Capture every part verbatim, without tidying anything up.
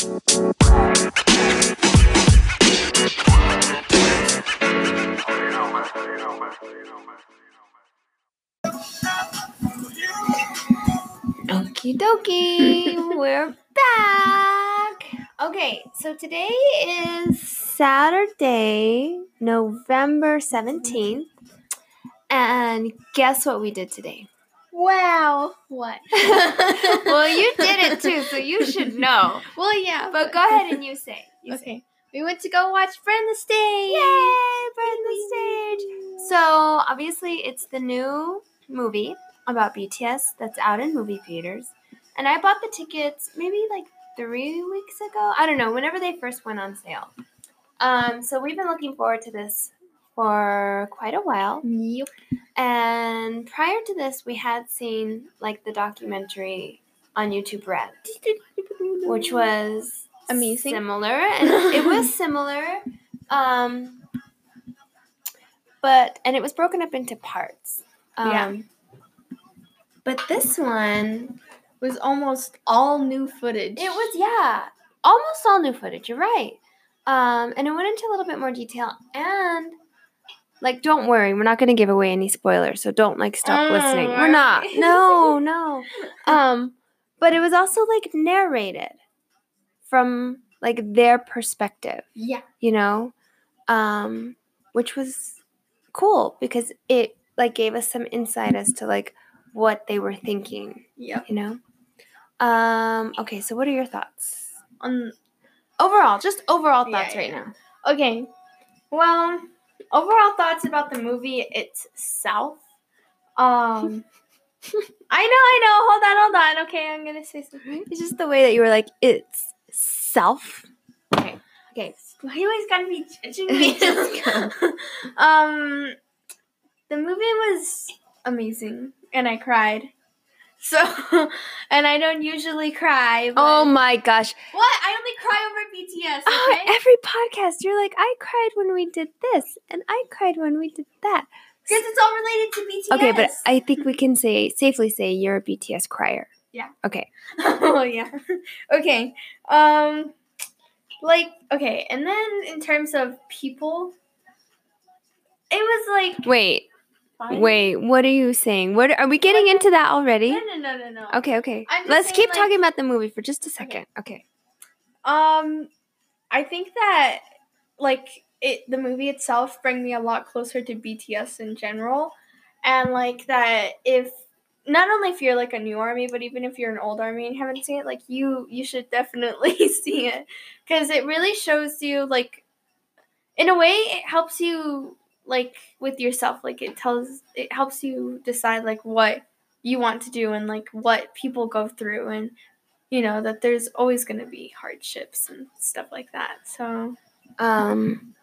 Okie dokie, we're back. Okay, so today is Saturday, November seventeenth, and guess what we did today? Wow. What? Well, you did it too, so you should know. Well, yeah. But go ahead and you say. You Okay. say. We went to go watch Burn the Stage. Yay, Burn the Stage. So, obviously, it's the new movie about B T S that's out in movie theaters. And I bought the tickets maybe like three weeks ago. I don't know, whenever they first went on sale. Um, so we've been looking forward to this for quite a while. Yep. And prior to this, we had seen like the documentary on YouTube Red, which was amazing. Similar. And it was similar. Um, but, and it was broken up into parts. Um, Yeah. But this one Was almost all new footage. It was, yeah, almost all new footage. You're right. Um, and it went into a little bit more detail. And, like, don't worry. We're not going to give away any spoilers. So don't, like, stop Oh, listening. are We're not. we? No, no. Um, but it was also, like, narrated from, like, their perspective, Yeah. you know, um, which was cool because it, like, gave us some insight as to, like, what they were thinking, Yep. you know. Um, okay, so what are your thoughts? On Overall, just overall Yeah, thoughts right yeah. now. Okay. Well, overall thoughts about the movie itself. Um I know, I know. Hold on, hold on. Okay, I'm gonna say something. It's just the way that you were like, it's self. Okay. Okay. Why you always gotta be judging me? um the movie was amazing and I cried. So and I don't usually cry, but Oh my gosh. what? I only cry over B T S, Oh, okay? every podcast, you're like, I cried when we did this, and I cried when we did that. Because it's all related to B T S. Okay, but I think we can say safely say you're a B T S crier. Yeah. Okay. Oh yeah. Okay. Um like okay, and then in terms of people, it was like Wait. fine. Wait. What are you saying? What are we getting into that already? No no no no no. Okay. Okay. I'm just Let's saying, keep like- talking about the movie for just a second. Okay. Um I think that like it the movie itself bring me a lot closer to B T S in general. And like that if not only if you're like a new army, but even if you're an old army and haven't seen it, like you you should definitely see it. Because it really shows you like in a way it helps you like with yourself. Like it tells it helps you decide like what you want to do and like what people go through and you know, that there's always going to be hardships and stuff like that. So, Um,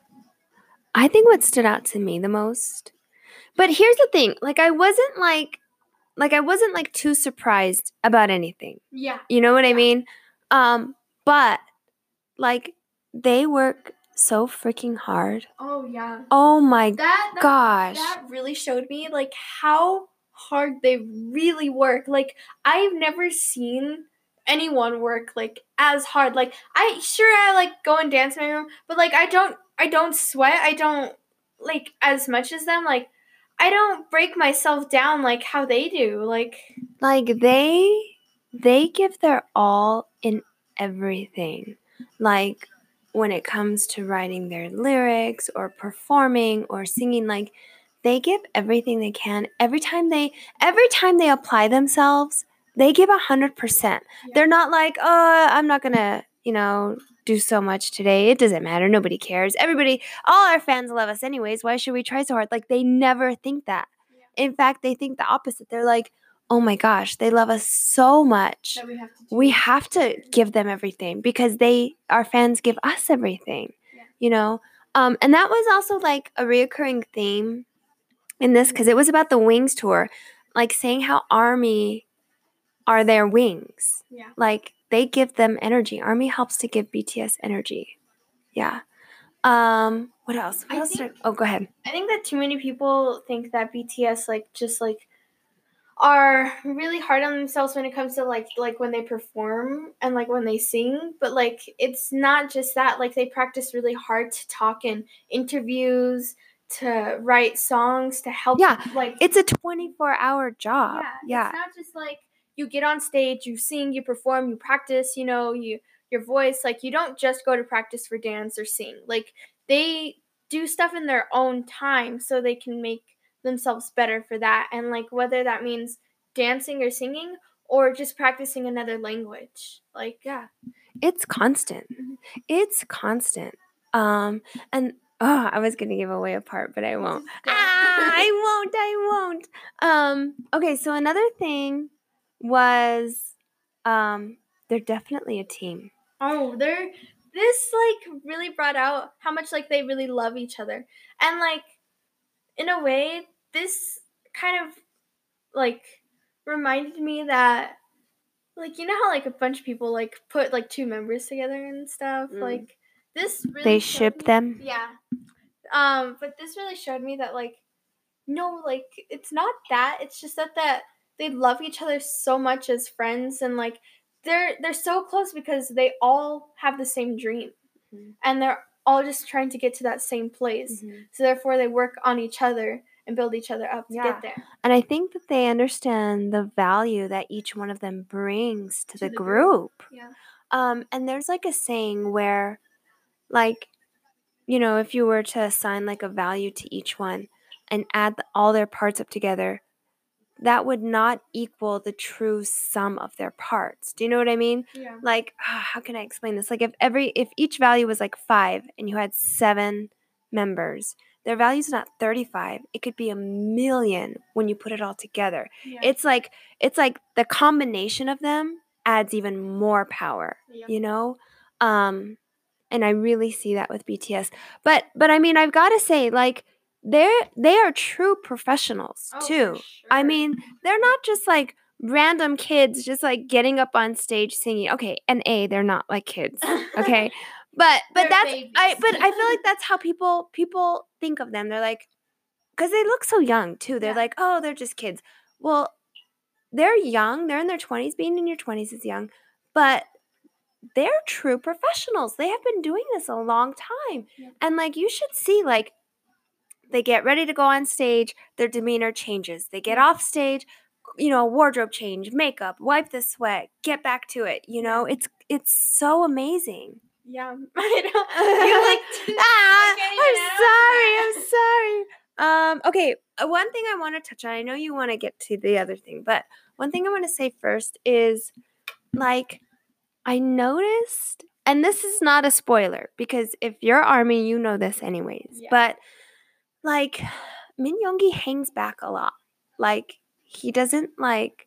I think what stood out to me the most, but here's the thing, like I wasn't like, like I wasn't like too surprised about anything. yeah. You know what I Yeah. mean? Um, but like they work so freaking hard. Oh, yeah. Oh my That, that gosh. that really showed me like how hard they really work. Like I've never seen anyone work like as hard. Like I sure I like go and dance in my room, but like I don't I don't sweat. I don't like as much as them. Like I don't break myself down like how they do. Like Like they they give their all in everything. Like when it comes to writing their lyrics or performing or singing, like they give everything they can. Every time they every time they apply themselves, they give a hundred percent. Yeah. They're not like, oh, I'm not gonna, you know, do so much today. It doesn't matter. Nobody cares. Everybody, all our fans love us anyways. Why should we try so hard? Like they never think that. Yeah. In fact, they think the opposite. They're like, oh my gosh, they love us so much. that we have to do. We have to give them everything because they, our fans give us everything, Yeah. you know? Um, and that was also like a reoccurring theme in this because it was about the Wings tour, like saying how ARMY are their wings. Yeah. Like they give them energy. ARMY helps to give B T S energy. Yeah. Um, what else? What I else? think- did I, oh, go ahead. I think that too many people think that B T S like just like are really hard on themselves when it comes to like like when they perform and like when they sing, but like it's not just that. Like they practice really hard to talk in interviews, to write songs, to help. Yeah, like it's a twenty-four hour job. yeah, Yeah. It's not just like you get on stage, you sing, you perform, you practice, you know, you your voice. Like you don't just go to practice for dance or sing. Like they do stuff in their own time so they can make themselves better for that. And like whether that means dancing or singing or just practicing another language. Like Yeah. It's constant. It's constant. Um and oh, I was gonna give away a part, but I won't. Ah, I won't, I won't. Um, okay, so another thing was um they're definitely a team. Oh, they're this like really brought out how much like they really love each other. And like in a way, this kind of like reminded me that like you know how like a bunch of people like put like two members together and stuff. Mm. Like this really They showed ship me- them. Yeah. Um, but this really showed me that like no, like it's not that. It's just that that they love each other so much as friends and like they're they're so close because they all have the same dream. Mhm. And they're all just trying to get to that same place. Mhm. So therefore they work on each other and build each other up to Yeah. get there. And I think that they understand the value that each one of them brings to, To the, the group. group. Yeah. Um, and there's like a saying where, like, you know, if you were to assign like a value to each one and add the, all their parts up together, that would not equal the true sum of their parts. Do you know what I mean? Yeah. Like, ah, how can I explain this? Like, if every if each value was like five and you had seven members, their value is not thirty-five. It could be a million when you put it all together. Yeah. It's like it's like the combination of them adds even more power. Yeah. You know, um, and I really see that with B T S. But but I mean, I've got to say, like, they're they are true professionals Oh, too. for I sure. mean, they're not just like random kids just like getting up on stage singing. Okay, and A, they're not like kids. Okay. But but They're that's babies. I but I feel like that's how people people think of them. They're like, because they look so young too. They're Yeah. like, oh, they're just kids. Well, they're young. They're in their twenties. Being in your twenties is young, but they're true professionals. They have been doing this a long time. Yep. And like you should see, like, they get ready to go on stage, their demeanor changes. They get Yeah. off stage, you know, wardrobe change, makeup, wipe the sweat, get back to it. You know, Yeah. it's it's so amazing. Yeah. I know. You like to- ah, I can't even I'm answer sorry. I'm sorry. Um, okay, uh, one thing I want to touch on. I know you want to get to the other thing, but one thing I want to say first is, like, I noticed, and this is not a spoiler because if you're ARMY, you know this anyways. Yeah. But like, Min Yoongi hangs back a lot. Like, he doesn't like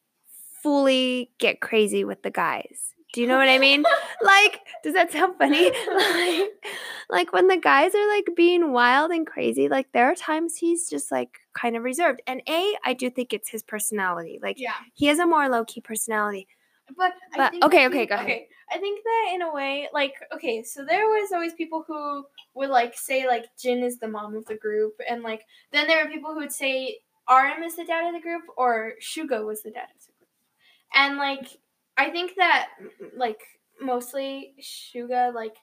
fully get crazy with the guys. Do you know what I mean? Like, does that sound funny? like, like when the guys are like being wild and crazy, like there are times he's just like kind of reserved. And A, I do think it's his personality. Like, Yeah. he has a more low key personality. But, I But- think okay, that okay, he- go ahead. Okay, I think that in a way, like, okay, so there was always people who would like say like Jin is the mom of the group, and like then there were people who would say R M is the dad of the group or Suga was the dad of the group, and like I think that like mostly Suga like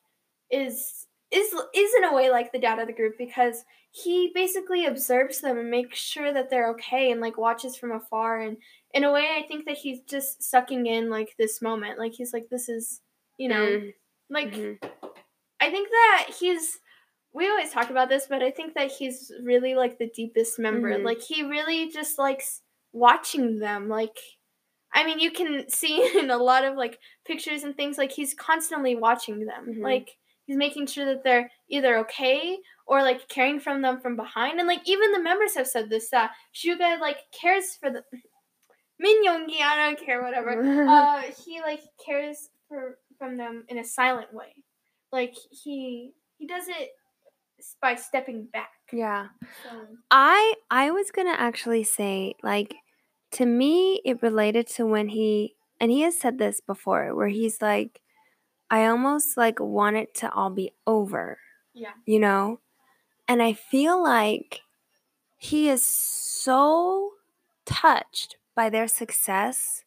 is is is in a way like the dad of the group because he basically observes them and makes sure that they're okay and like watches from afar, and in a way I think that he's just sucking in like this moment, like he's like this is you know Mm, like mhm. I think that he's we always talk about this, but I think that he's really like the deepest member. Mhm. Like he really just likes watching them. Like I mean, you can see in a lot of like pictures and things like he's constantly watching them. Mhm. Like he's making sure that they're either okay or like caring from them from behind. And like even the members have said this that Suga like cares for the Min Yoongi, I don't care, whatever. uh, he like cares for from them in a silent way. Like he he does it by stepping back. Yeah. So I I was gonna actually say, like, to me it related to when he and he has said this before, where he's like, I almost like want it to all be over, yeah, you know? And I feel like he is so touched by their success.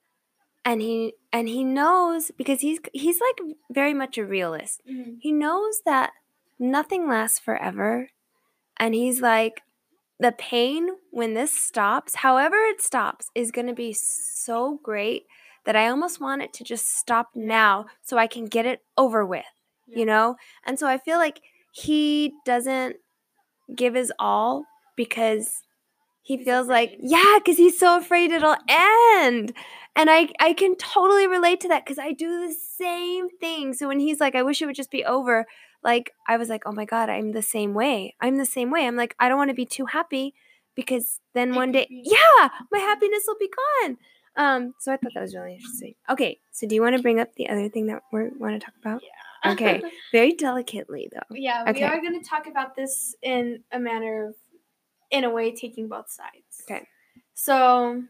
And he and he knows, because he's he's like very much a realist. Mm-hmm. He knows that nothing lasts forever. And he's like, the pain when this stops, however it stops, is going to be so great that I almost want it to just stop now so I can get it over with, Yeah. you know? And so I feel like he doesn't give his all because he He's feels like, afraid. yeah, because he's so afraid it'll end. And I, I can totally relate to that because I do the same thing. So when he's like, I wish it would just be over, like, I was like, oh my God, I'm the same way. I'm the same way. I'm like, I don't want to be too happy because then It one could day, be- yeah, my happiness will be gone. Um, so I thought that was really interesting. Okay, so do you want to bring up the other thing that we want to talk about? Yeah. Okay, very delicately though. Yeah, we Okay. are going to talk about this in a manner of, in a way, taking both sides. Okay. So,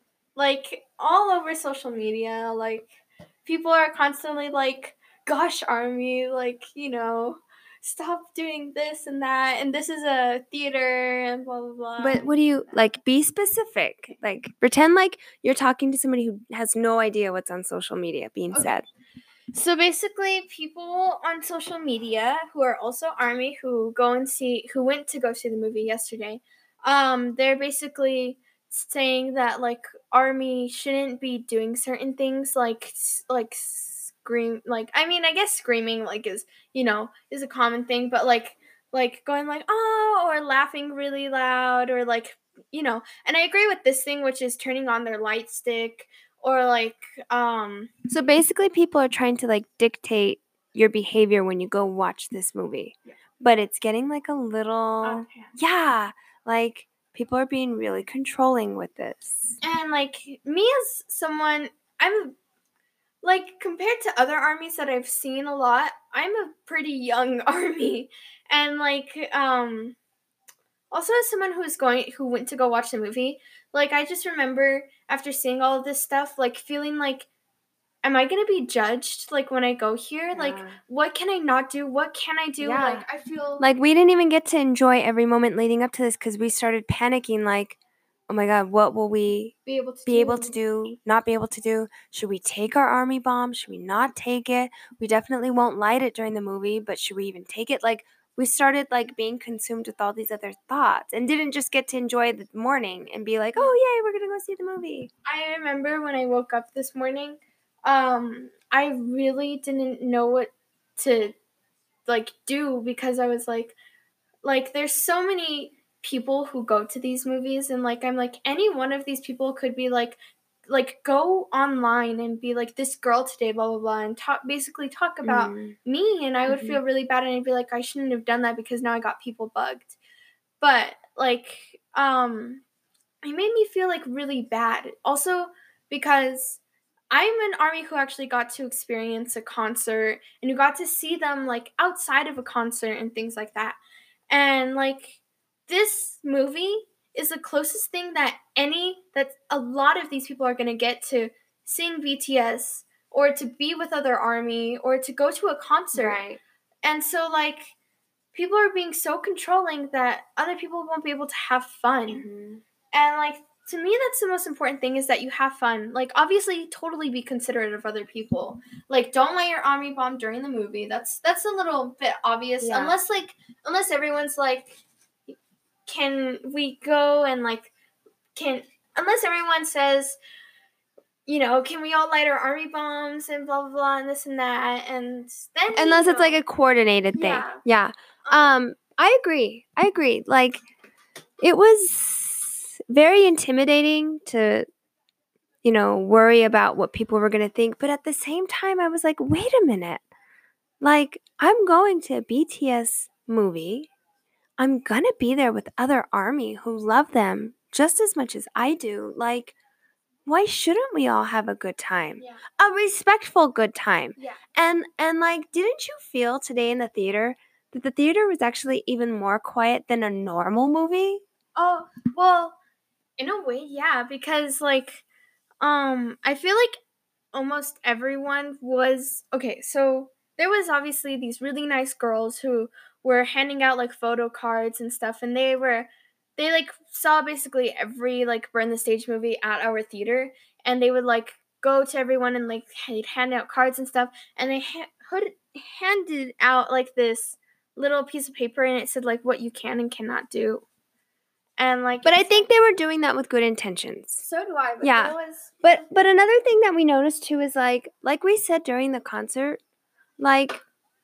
like, all over social media, like, people are constantly like, gosh, Army, like, you know, stop doing this and that, and this is a theater, and blah, blah, blah. But what do you, like, be specific. Like, pretend like you're talking to somebody who has no idea what's on social media being Okay. said. So basically, people on social media who are also Army, who go and see, who went to go see the movie yesterday, um, they're basically saying that, like, Army shouldn't be doing certain things, like, like scream, like, I mean, I guess screaming, like, is, you know, is a common thing, but, like, like, going, like, oh, or laughing really loud, or, like, you know, and I agree with this thing, which is turning on their light stick, or, like, um... So basically people are trying to, like, dictate your behavior when you go watch this movie. Yeah. But it's getting, like, a little... out of hand. Yeah, like, people are being really controlling with this. And, like, me as someone, I'm, like, compared to other armies that I've seen a lot, I'm a pretty young army. And, like, um, also as someone who's going, who went to go watch the movie, like, I just remember after seeing all of this stuff, like, feeling like, am I going to be judged, like, when I go here? Like, Yeah. what can I not do? What can I do? Yeah. Like, I feel... Like, we didn't even get to enjoy every moment leading up to this because we started panicking, like, oh my God, what will we be able to be do. able to do, not be able to do? Should we take our army bomb? Should we not take it? We definitely won't light it during the movie, but should we even take it? Like, we started, like, being consumed with all these other thoughts and didn't just get to enjoy the morning and be like, oh, yay, we're going to go see the movie. I remember when I woke up this morning, um, I really didn't know what to, like, do because I was like, like, there's so many people who go to these movies, and, like, I'm like, any one of these people could be like, like, go online and be like, this girl today, blah, blah, blah, and talk, basically talk about Mm. me, and I would Mhm. feel really bad, and I'd be like, I shouldn't have done that because now I got people bugged. But, like, um, it made me feel, like, really bad. Also, because I'm an army who actually got to experience a concert and who got to see them, like, outside of a concert and things like that. And, like, this movie is the closest thing that any, that a lot of these people are going to get to seeing B T S or to be with other army or to go to a concert. Right. And so, like, people are being so controlling that other people won't be able to have fun. Mm-hmm. And, like, to me, that's the most important thing is that you have fun. Like, obviously, totally be considerate of other people. Like, don't light your army bomb during the movie. That's that's a little bit obvious. Yeah. Unless, like, unless everyone's like, can we go and, like, can, unless everyone says, you know, can we all light our army bombs and blah, blah, blah, and this and that. And then, Unless you it's, like, know, a coordinated thing. Yeah. Yeah. um, Um, I agree. I agree. Like, it was very intimidating to, you know, worry about what people were going to think. But at the same time, I was like, wait a minute. Like, I'm going to a B T S movie. I'm going to be there with other army who love them just as much as I do. Like, why shouldn't we all have a good time? yeah. A respectful good time. Yeah. And and like, didn't you feel today in the theater that the theater was actually even more quiet than a normal movie? Oh, well, in a way, yeah, because, like, um, I feel like almost everyone was, okay, so there was obviously these really nice girls who were handing out, like, photo cards and stuff, and they were, they like saw basically every like Burn the Stage movie at our theater, and they would like go to everyone and like they'd hand out cards and stuff, and they ha- hood- handed out like this little piece of paper, and it said like what you can and cannot do. And like, But I think they were doing that with good intentions. so do I. But Yeah. it was, But but another thing that we noticed too is like like we said during the concert, like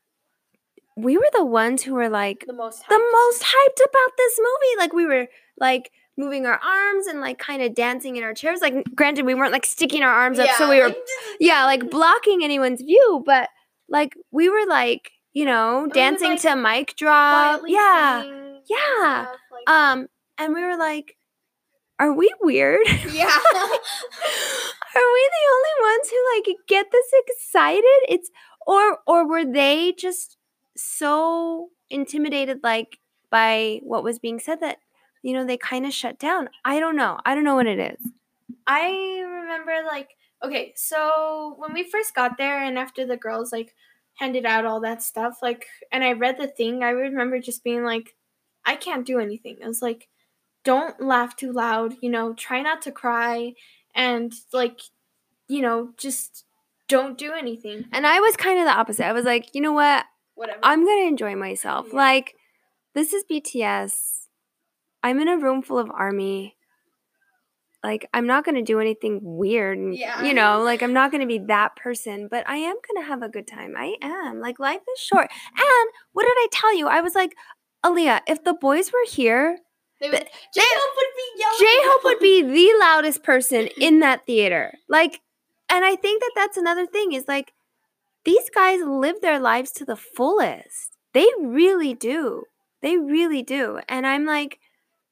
we were the ones who were like the most the hyped. most hyped about this movie. Like we were like moving our arms and like kind of dancing in our chairs. Like granted, we weren't like sticking our arms up, so we were yeah like blocking anyone's view. But like we were like you know would, dancing like, to mic drop. quietly Yeah, singing and yeah. stuff, like- Um, and we were like, are we weird? yeah. Are we the only ones who like get this excited? It's or or were they just so intimidated like by what was being said that you know they kind of shut down? I don't know. I don't know what it is. I remember like okay, so when we first got there and after the girls like handed out all that stuff, like and I read the thing, I remember just being like, I can't do anything. I was like, don't laugh too loud, you know, try not to cry and like, you know, just don't do anything. And I was kind of the opposite. I was like, you know what? Whatever. I'm going to enjoy myself. Yeah. Like, this is B T S. I'm in a room full of ARMY. Like, I'm not going to do anything weird. And, Yeah. You know, like, I'm not going to be that person. But I am going to have a good time. I am. Like, life is short. And what did I tell you? I was like, Aaliyah, if the boys were here, They would, Th- J-Hope would be yelling. J-Hope would be the loudest person in that theater. Like, and I think that that's another thing is like, these guys live their lives to the fullest. They really do. They really do. And I'm like,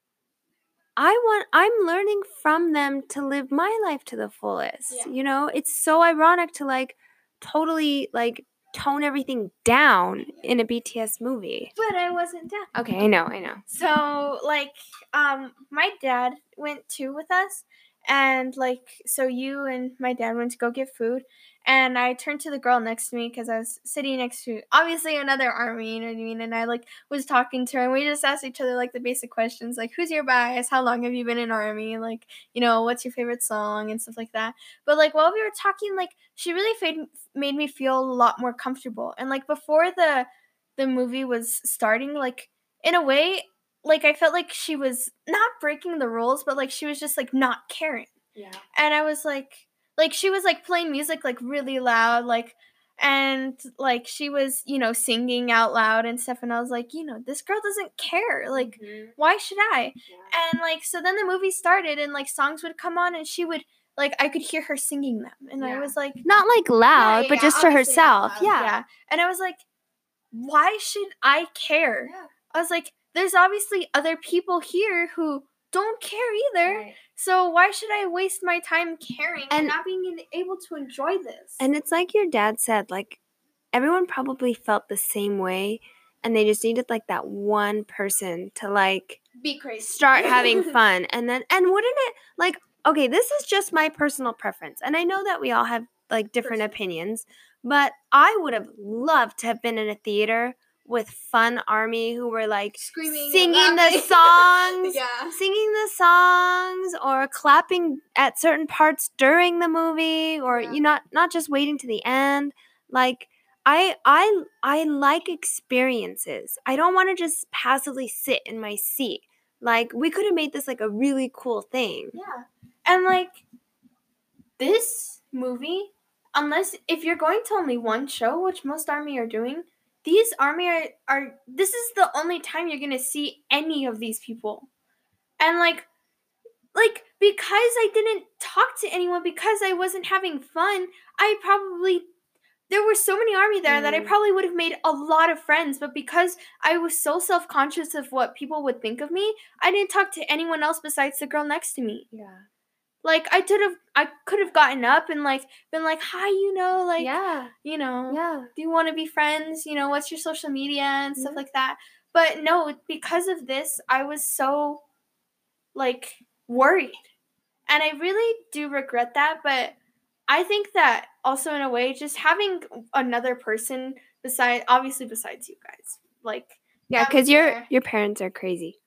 I want, I'm learning from them to live my life to the fullest. Yeah. You know, it's so ironic to like totally like tone everything down in a B T S movie. But I wasn't down. Okay, I know, I know. So, like, um, my dad went too with us, and, like, so you and my dad went to go get food, and I turned to the girl next to me, because I was sitting next to, obviously, another ARMY, you know what I mean, and I, like, was talking to her, and we just asked each other, like, the basic questions, like, who's your bias, how long have you been in ARMY, like, you know, what's your favorite song, and stuff like that, but, like, while we were talking, like, she really made, made me feel a lot more comfortable, and, like, before the, the movie was starting, like, in a way, like, I felt like she was not breaking the rules, but, like, she was just, like, not caring. Yeah. And I was, like, like, she was, like, playing music, like, really loud, like, and, like, she was, you know, singing out loud and stuff, and I was, like, you know, this girl doesn't care, like, Mm-hmm. why should I? Yeah. And, like, so then the movie started, and, like, songs would come on, and she would, like, I could hear her singing them, and I Yeah. was, like, Not like loud, Yeah, yeah, but yeah, just to obviously not herself. loud, Yeah. yeah. And I was like, why should I care? Yeah. I was like, there's obviously other people here who don't care either. Right. So why should I waste my time caring and, And- not being in- able to enjoy this? And it's like your dad said, like, everyone probably felt the same way, and they just needed, like, that one person to, like, be crazy. start having fun. And then, and wouldn't it, like, okay, this is just my personal preference, and I know that we all have, like, different Personal. opinions, but I would have loved to have been in a theater with fun ARMY who were, like, Screaming and singing the laughing. songs, Yeah. singing the songs, or clapping at certain parts during the movie, or Yeah. you not not just waiting to the end. Like, I I I like experiences. I don't want to just passively sit in my seat. Like, we could have made this like a really cool thing. Yeah. And like this movie, unless if you're going to only one show, which most ARMY are doing, these ARMY are, are this is the only time you're gonna see any of these people. And like like because I didn't talk to anyone, because I wasn't having fun, I probably there were so many ARMY there that I Mm. probably would have made a lot of friends, but because I was so self-conscious of what people would think of me, I didn't talk to anyone else besides the girl next to me. Yeah. Like I could have I could have gotten up and like been like, "Hi, you know, like Yeah. you know, Yeah. do you want to be friends? You know, what's your social media and stuff Yeah. like that." But no, because of this, I was so like worried. And I really do regret that, but I think that also in a way just having another person beside obviously besides you guys. Like Yeah, that because was your there. your parents are crazy.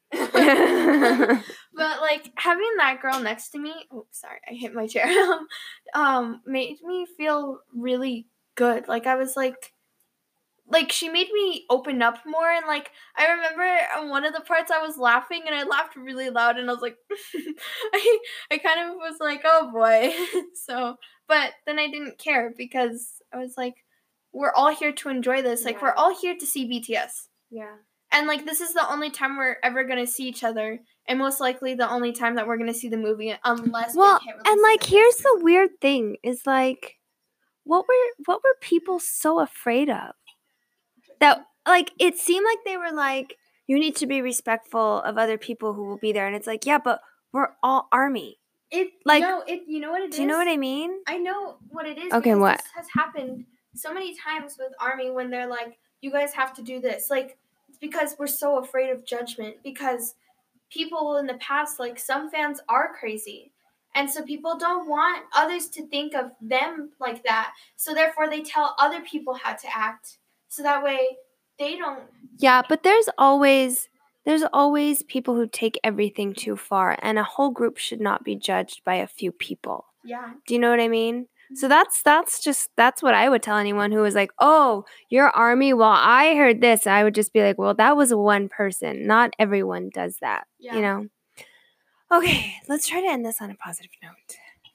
But like having that girl next to me, oh sorry, I hit my chair. um, made me feel really good. Like I was like, like she made me open up more, and like I remember on one of the parts I was laughing and I laughed really loud, and I was like, I I kind of was like, oh boy. So, but then I didn't care because I was like, we're all here to enjoy this. Like Yeah. we're all here to see B T S. Yeah. And, like, this is the only time we're ever going to see each other, and most likely the only time that we're going to see the movie, unless Well, they can't release and like it. here's the weird thing is like what were what were people so afraid of? That like it seemed like they were like you need to be respectful of other people who will be there, and it's like, yeah, but we're all army. It, like, no, it, you know what it is? Do you know what I mean? I know what it is. Okay, because what? This has happened so many times with Army when they're like, you guys have to do this. Like, it's because we're so afraid of judgment. Because people in the past, like, some fans are crazy. And so people don't want others to think of them like that. So therefore, they tell other people how to act. So that way, they don't. Yeah, but there's always there's always people who take everything too far, and a whole group should not be judged by a few people. Yeah. Do you know what I mean? So that's that's just that's what I would tell anyone who was like, "Oh, you're Army." Well, I heard this. I would just be like, "Well, that was one person. Not everyone does that." Yeah. You know. Okay, let's try to end this on a positive note.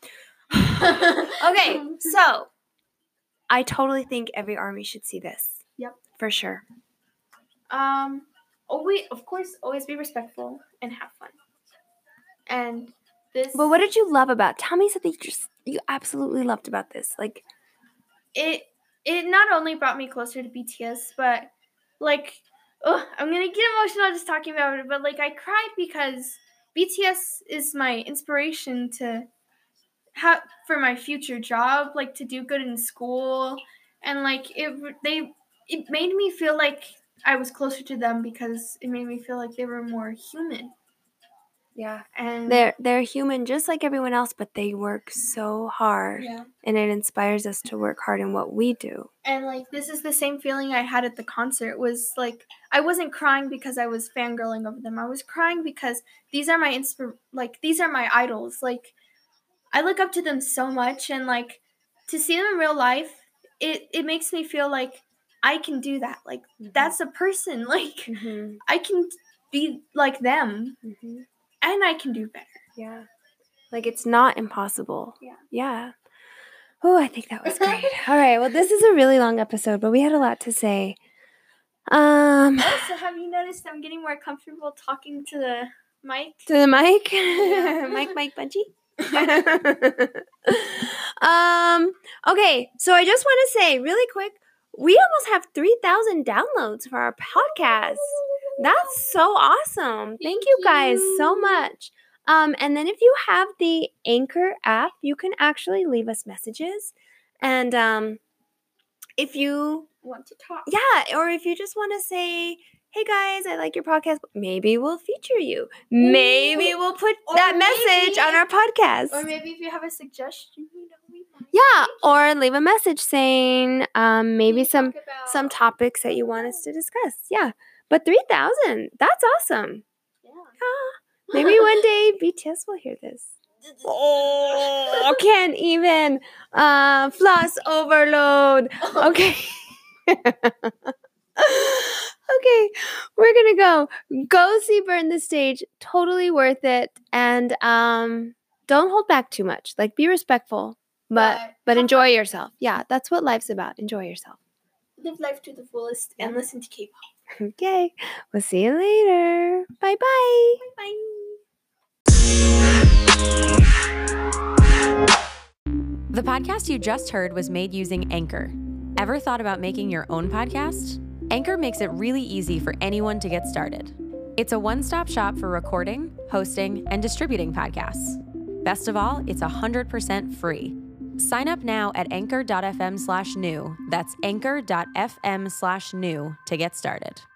Okay, so I totally think every Army should see this. Yep. For sure. Um, always, of course, always be respectful and have fun. And this. But what did you love about? Tell me something you just you absolutely loved about this. Like it. It not only brought me closer to B T S, but like, oh, I'm gonna get emotional just talking about it. But like, I cried because B T S is my inspiration to have for my future job, like to do good in school, and like it. They it made me feel like I was closer to them because it made me feel like they were more human. yeah, And they're they're human just like everyone else, but they work so hard, yeah. and it inspires us to work hard in what we do. And like this is the same feeling I had at the concert. Was like I wasn't crying because I was fangirling over them. I was crying because these are my inspir like these are my idols. Like I look up to them so much, and like to see them in real life, it it makes me feel like I can do that. Like Mhm. that's a person. Like Mm-hmm. I can be like them, Mm-hmm. and I can do better. Yeah, like it's not impossible. Yeah. Yeah. Oh, I think that was great. All right. Well, this is a really long episode, but we had a lot to say. Um, Also, have you noticed I'm getting more comfortable talking to the mic? to the mic, Yeah. mic, mic, Bunchy. um. Okay. So I just want to say really quick, we almost have three thousand downloads for our podcast. That's so awesome. Thank, Thank you guys so you. much. Um, and then if you have the Anchor app, you can actually leave us messages. And um, if you, Want to talk? yeah, or if you just want to say, hey guys, I like your podcast, maybe we'll feature you. Maybe Ooh. we'll put Or that message maybe- on our podcast. Or maybe if you have a suggestion, you know, we might. Yeah, or leave a message saying um, maybe We some talk about- some topics that you want us to discuss. Yeah, but three thousand, that's awesome. Yeah. Ah, maybe one day B T S will hear this. Oh, can't even. Uh, floss overload. Okay. Okay, we're gonna go. Go see Burn the Stage. Totally worth it. And um, don't hold back too much. Like, be respectful, but But but have enjoy yourself. Yeah, that's what life's about. Enjoy yourself. Live life to the fullest and listen to K-pop. Okay, we'll see you later. Bye bye. Bye. The podcast you just heard was made using Anchor. Ever thought about making your own podcast? Anchor makes it really easy for anyone to get started. It's a one-stop shop for recording, hosting, and distributing podcasts. Best of all, it's one hundred percent free. Sign up now at anchor.fm slash new. That's anchor.fm slash new to get started.